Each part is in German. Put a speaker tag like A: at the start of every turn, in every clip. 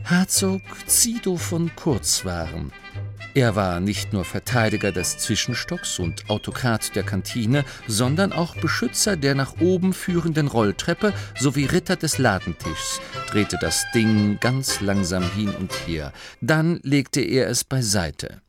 A: Herzog Zido von Kurzwaren. Er war nicht nur Verteidiger des Zwischenstocks und Autokrat der Kantine, sondern auch Beschützer der nach oben führenden Rolltreppe sowie Ritter des Ladentischs, drehte das Ding ganz langsam hin und her. Dann legte er es beiseite.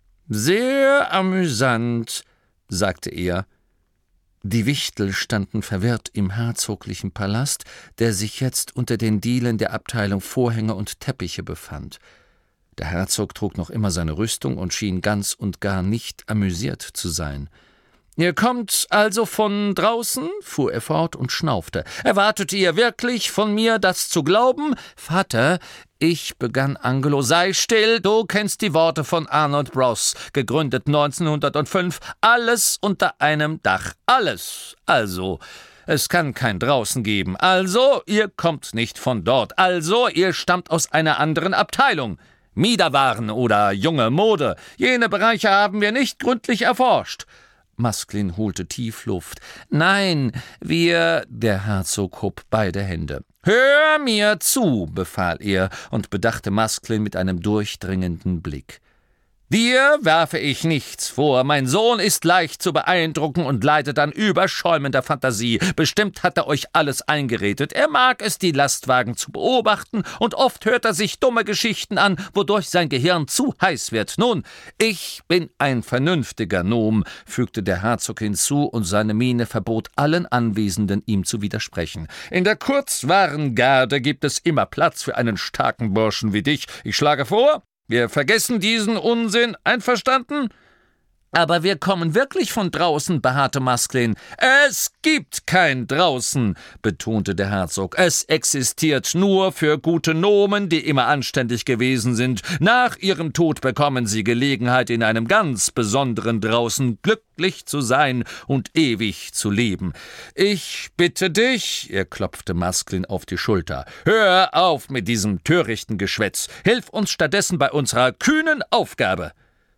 A: »Sehr amüsant«, sagte er. Die Wichtel standen verwirrt im herzoglichen Palast, der sich jetzt unter den Dielen der Abteilung Vorhänge und Teppiche befand. Der Herzog trug noch immer seine Rüstung und schien ganz und gar nicht amüsiert zu sein. »Ihr kommt also von draußen?« fuhr er fort und schnaufte. »Erwartet ihr wirklich von mir, das zu glauben?« »Vater, begann Angelo, »sei still, du kennst die Worte von Arnold Bros, gegründet 1905, alles unter einem Dach, alles. Also, es kann kein Draußen geben. Also, ihr kommt nicht von dort. Also, ihr stammt aus einer anderen Abteilung. Miederwaren oder junge Mode, jene Bereiche haben wir nicht gründlich erforscht.« Masklin holte tief Luft. »Nein, wir...« Der Herzog hob beide Hände. »Hör mir zu«, befahl er und bedachte Masklin mit einem durchdringenden Blick. »Dir werfe ich nichts vor. Mein Sohn ist leicht zu beeindrucken und leidet an überschäumender Fantasie. Bestimmt hat er euch alles eingeredet. Er mag es, die Lastwagen zu beobachten, und oft hört er sich dumme Geschichten an, wodurch sein Gehirn zu heiß wird. Nun, ich bin ein vernünftiger Gnom«, fügte der Herzog hinzu, und seine Miene verbot allen Anwesenden, ihm zu widersprechen. »In der Kurzwarengarde gibt es immer Platz für einen starken Burschen wie dich. Ich schlage vor, wir vergessen diesen Unsinn, einverstanden?« »Aber wir kommen wirklich von draußen«, beharrte Masklin. »Es gibt kein Draußen«, betonte der Herzog. »Es existiert nur für gute Nomen, die immer anständig gewesen sind. Nach ihrem Tod bekommen sie Gelegenheit, in einem ganz besonderen Draußen glücklich zu sein und ewig zu leben. Ich bitte dich«, er klopfte Masklin auf die Schulter, »hör auf mit diesem törichten Geschwätz. Hilf uns stattdessen bei unserer kühnen Aufgabe.«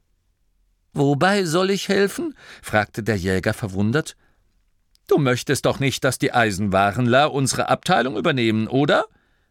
A: »Wobei soll ich helfen?« fragte der Jäger verwundert. »Du möchtest doch nicht, dass die Eisenwarenler unsere Abteilung übernehmen, oder?«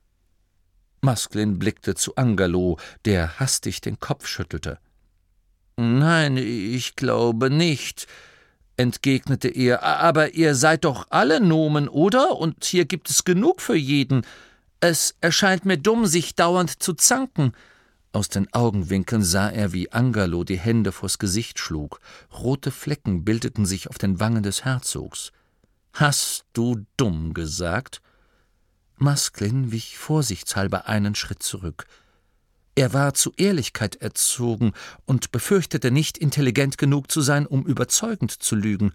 A: Masklin blickte zu Angelo, der hastig den Kopf schüttelte. »Nein, ich glaube nicht«, entgegnete er. »Aber ihr seid doch alle Nomen, oder? Und hier gibt es genug für jeden. Es erscheint mir dumm, sich dauernd zu zanken.« Aus den Augenwinkeln sah er, wie Angelo die Hände vors Gesicht schlug. Rote Flecken bildeten sich auf den Wangen des Herzogs. »Hast du dumm gesagt?« Masklin wich vorsichtshalber einen Schritt zurück. Er war zu Ehrlichkeit erzogen und befürchtete nicht, intelligent genug zu sein, um überzeugend zu lügen.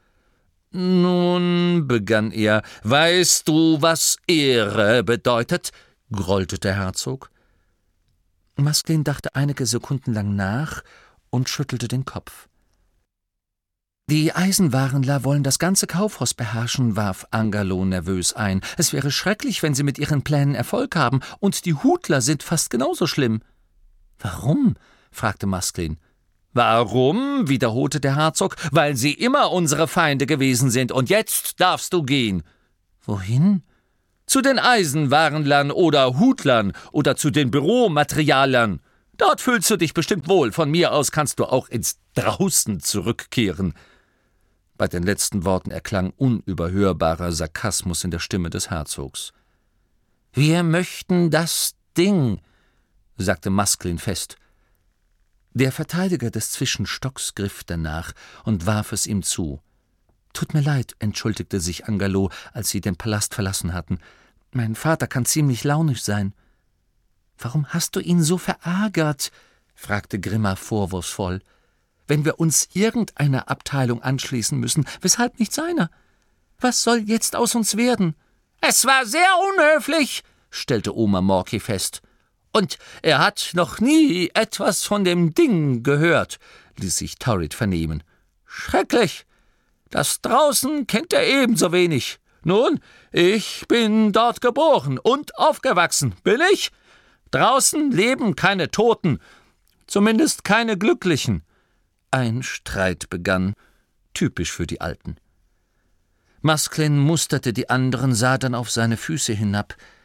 A: »Nun«, begann er, »weißt du, was Ehre bedeutet?« grollte der Herzog. Masklin dachte einige Sekunden lang nach und schüttelte den Kopf. »Die Eisenwarenler wollen das ganze Kaufhaus beherrschen«, warf Angelo nervös ein. »Es wäre schrecklich, wenn sie mit ihren Plänen Erfolg haben, und die Hutler sind fast genauso schlimm.« »Warum?« fragte Masklin. »Warum?«, wiederholte der Herzog. »Weil sie immer unsere Feinde gewesen sind, und jetzt darfst du gehen.« »Wohin?« »Zu den Eisenwarenlern oder Hutlern oder zu den Büromaterialern. Dort fühlst du dich bestimmt wohl. Von mir aus kannst du auch ins Draußen zurückkehren.« Bei den letzten Worten erklang unüberhörbarer Sarkasmus in der Stimme des Herzogs. »Wir möchten das Ding«, sagte Masklin fest. Der Verteidiger des Zwischenstocks griff danach und warf es ihm zu. »Tut mir leid«, entschuldigte sich Angelo, als sie den Palast verlassen hatten. »Mein Vater kann ziemlich launisch sein.« »Warum hast du ihn so verärgert?« fragte Grimma vorwurfsvoll. »Wenn wir uns irgendeiner Abteilung anschließen müssen, weshalb nicht seiner? Was soll jetzt aus uns werden?« »Es war sehr unhöflich«, stellte Oma Morky fest. »Und er hat noch nie etwas von dem Ding gehört«, ließ sich Torrid vernehmen. »Schrecklich! Das Draußen kennt er ebenso wenig. Nun, ich bin dort geboren und aufgewachsen, bin ich? Draußen leben keine Toten, zumindest keine Glücklichen.« Ein Streit begann, typisch für die Alten. Masklin musterte die anderen, sah dann auf seine Füße hinab.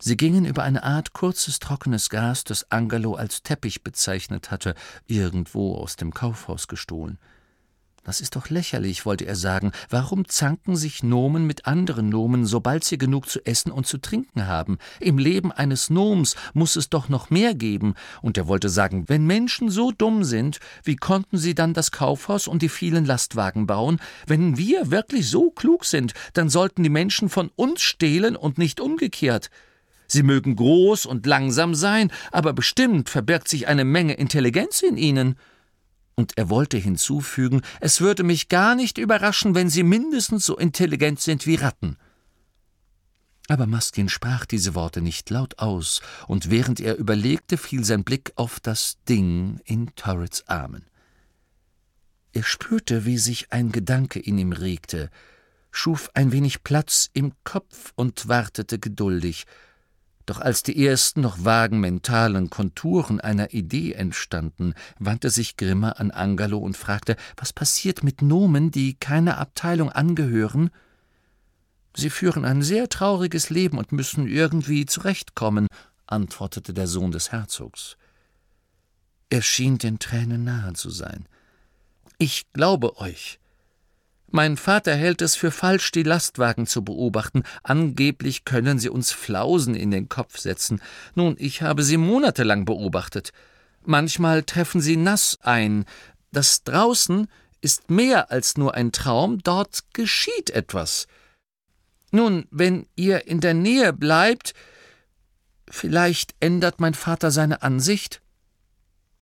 A: Sie gingen über eine Art kurzes, trockenes Gras, das Angelo als Teppich bezeichnet hatte, irgendwo aus dem Kaufhaus gestohlen. »Das ist doch lächerlich«, wollte er sagen. »Warum zanken sich Nomen mit anderen Nomen, sobald sie genug zu essen und zu trinken haben? Im Leben eines Gnoms muss es doch noch mehr geben.« Und er wollte sagen, wenn Menschen so dumm sind, wie konnten sie dann das Kaufhaus und die vielen Lastwagen bauen? Wenn wir wirklich so klug sind, dann sollten die Menschen von uns stehlen und nicht umgekehrt. Sie mögen groß und langsam sein, aber bestimmt verbirgt sich eine Menge Intelligenz in ihnen. Und er wollte hinzufügen, es würde mich gar nicht überraschen, wenn sie mindestens so intelligent sind wie Ratten. Aber Muskin sprach diese Worte nicht laut aus, und während er überlegte, fiel sein Blick auf das Ding in Torrets Armen. Er spürte, wie sich ein Gedanke in ihm regte, schuf ein wenig Platz im Kopf und wartete geduldig. Doch als die ersten noch vagen mentalen Konturen einer Idee entstanden, wandte sich Grimmer an Angelo und fragte, was passiert mit Nomen, die keiner Abteilung angehören? »Sie führen ein sehr trauriges Leben und müssen irgendwie zurechtkommen«, antwortete der Sohn des Herzogs. Er schien den Tränen nahe zu sein. »Ich glaube euch. Mein Vater hält es für falsch, die Lastwagen zu beobachten. Angeblich können sie uns Flausen in den Kopf setzen. Nun, ich habe sie monatelang beobachtet. Manchmal treffen sie nass ein. Das Draußen ist mehr als nur ein Traum, dort geschieht etwas. Nun, wenn ihr in der Nähe bleibt, vielleicht ändert mein Vater seine Ansicht?«